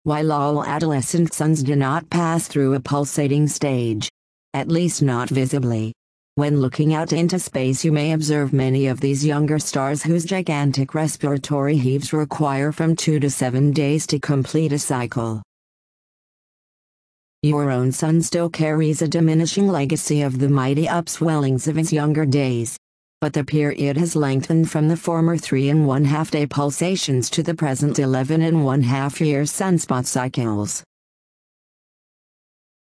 while all adolescent suns do not pass through a pulsating stage. At least not visibly. When looking out into space, you may observe many of these younger stars whose gigantic respiratory heaves require from 2 to 7 days to complete a cycle. Your own sun still carries a diminishing legacy of the mighty upswellings of his younger days. But the period has lengthened from the former 3 1/2 day pulsations to the present 11 1/2 year sunspot cycles.